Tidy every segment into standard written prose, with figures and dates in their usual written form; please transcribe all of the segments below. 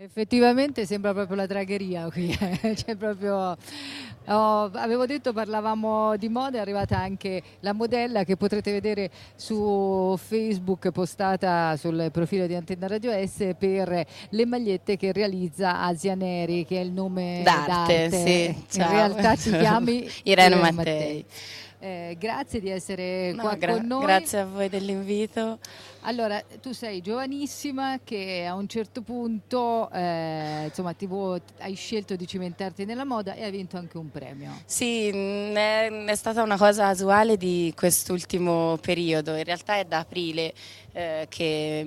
Effettivamente sembra proprio la dragheria qui, c'è proprio, avevo detto parlavamo di moda, è arrivata anche la modella che potrete vedere su Facebook postata sul profilo di Antenna Radio S per le magliette che realizza Asia Neri, che è il nome D'arte, sì, d'arte. In ciao. realtà ti chiami Irene Irene Mattei. Mattei. Grazie di essere No, qua con noi. grazie a voi dell'invito. Allora, tu sei giovanissima che a un certo punto, insomma, hai scelto di cimentarti nella moda e hai vinto anche un premio. Sì, è stata una cosa casuale di quest'ultimo periodo, in realtà è da aprile che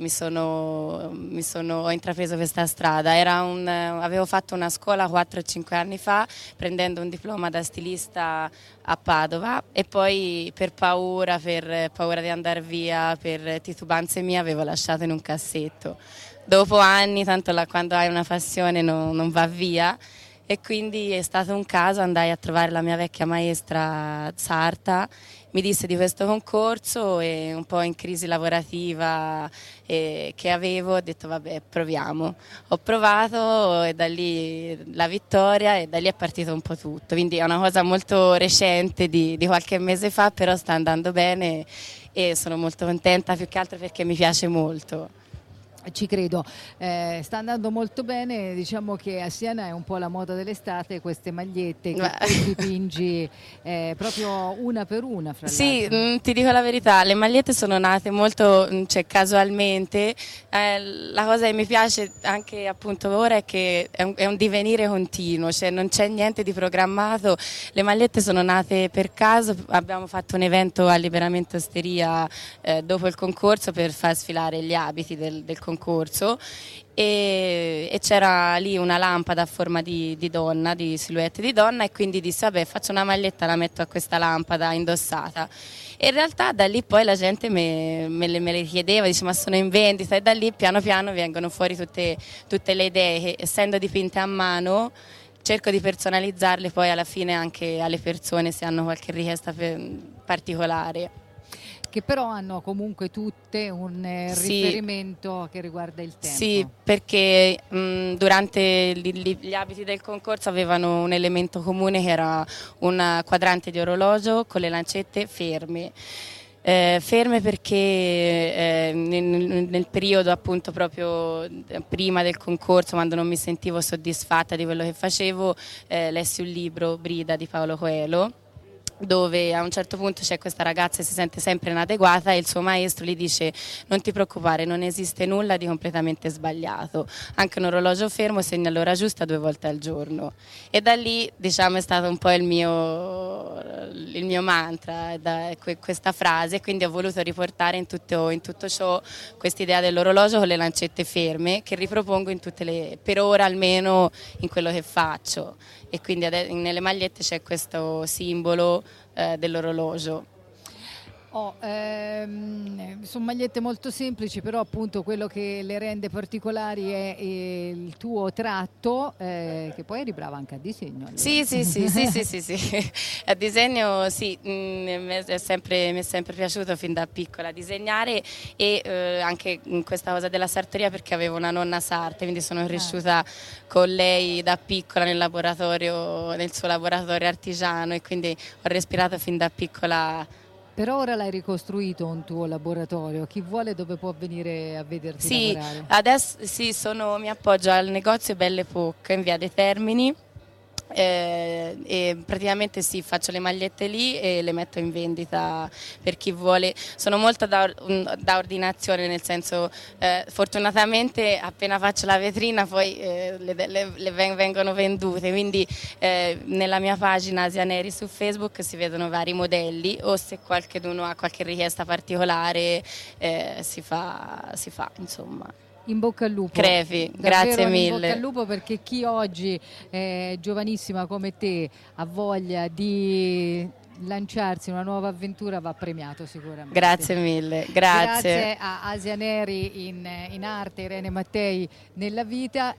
ho intrapreso questa strada. Avevo fatto una scuola 4-5 anni fa prendendo un diploma da stilista a Padova e poi per paura di andare via, per titubanze mie avevo lasciato in un cassetto. Dopo anni, tanto quando hai una passione non va via. E quindi è stato un caso, andai a trovare la mia vecchia maestra Sarta, mi disse di questo concorso e un po' in crisi lavorativa che avevo, ho detto vabbè proviamo. Ho provato e da lì la vittoria e da lì è partito un po' tutto, quindi è una cosa molto recente di qualche mese fa, però sta andando bene e sono molto contenta, più che altro perché mi piace molto. Ci credo, sta andando molto bene, diciamo che a Siena è un po' la moda dell'estate, queste magliette che tu dipingi proprio una per una, fra sì, l'altro. ti dico la verità, le magliette sono nate molto cioè, casualmente, la cosa che mi piace anche appunto ora è che è un divenire continuo, cioè non c'è niente di programmato, le magliette sono nate per caso, abbiamo fatto un evento a Liberamento Osteria dopo il concorso per far sfilare gli abiti del concorso e c'era lì una lampada a forma di donna, di silhouette di donna e quindi disse vabbè faccio una maglietta, la metto a questa lampada indossata e in realtà da lì poi la gente me le chiedeva, dice ma sono in vendita e da lì piano piano vengono fuori tutte le idee che essendo dipinte a mano cerco di personalizzarle poi alla fine anche alle persone se hanno qualche richiesta particolare. Che però hanno comunque tutte un Sì, riferimento che riguarda il tempo. sì, perché durante gli abiti del concorso avevano un elemento comune che era un quadrante di orologio con le lancette ferme. Ferme perché nel periodo appunto proprio prima del concorso, quando non mi sentivo soddisfatta di quello che facevo, lessi un libro, Brida di Paolo Coelho, dove a un certo punto c'è questa ragazza che si sente sempre inadeguata e il suo maestro gli dice non ti preoccupare, non esiste nulla di completamente sbagliato, anche un orologio fermo segna l'ora giusta 2 volte al giorno e da lì diciamo è stato un po' il mio mantra questa frase, quindi ho voluto riportare in tutto ciò quest'idea dell'orologio con le lancette ferme che ripropongo per ora almeno in quello che faccio e quindi nelle magliette c'è questo simbolo dell'orologio. Sono magliette molto semplici, però appunto quello che le rende particolari è il tuo tratto, che poi eri brava anche a disegno. Allora. Sì. A disegno sì, mi è sempre piaciuto fin da piccola disegnare e anche questa cosa della sartoria perché avevo una nonna sarta, quindi sono cresciuta con lei da piccola nel suo laboratorio artigiano e quindi ho respirato fin da piccola. Per ora l'hai ricostruito un tuo laboratorio, chi vuole dove può venire a vederti lavorare? Adesso sì, mi appoggio al negozio Belle Époque in via dei Termini e praticamente sì, faccio le magliette lì e le metto in vendita per chi vuole. Sono molto da ordinazione, nel senso fortunatamente appena faccio la vetrina poi vengono vendute, quindi nella mia pagina Asia Neri su Facebook si vedono vari modelli o se qualcuno ha qualche richiesta particolare si fa insomma. In bocca al lupo. Crepi, davvero grazie mille. In bocca al lupo perché chi oggi è giovanissima come te ha voglia di lanciarsi in una nuova avventura va premiato sicuramente. Grazie mille, grazie. Grazie a Asia Neri in arte, Irene Mattei nella vita.